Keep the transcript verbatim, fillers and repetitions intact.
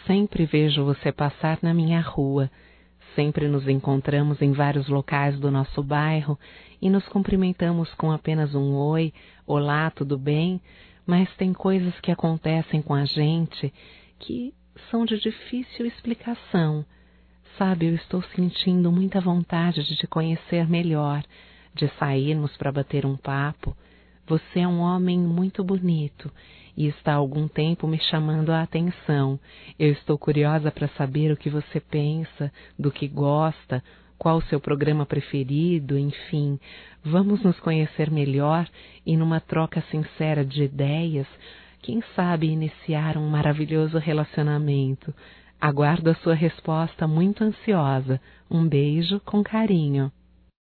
sempre vejo você passar na minha rua. Sempre nos encontramos em vários locais do nosso bairro e nos cumprimentamos com apenas um oi, olá, tudo bem? Mas tem coisas que acontecem com a gente que são de difícil explicação. Sabe, eu estou sentindo muita vontade de te conhecer melhor, de sairmos para bater um papo. Você é um homem muito bonito e está há algum tempo me chamando a atenção. Eu estou curiosa para saber o que você pensa, do que gosta, qual o seu programa preferido, enfim. Vamos nos conhecer melhor e numa troca sincera de ideias, quem sabe iniciar um maravilhoso relacionamento. Aguardo a sua resposta muito ansiosa. Um beijo com carinho.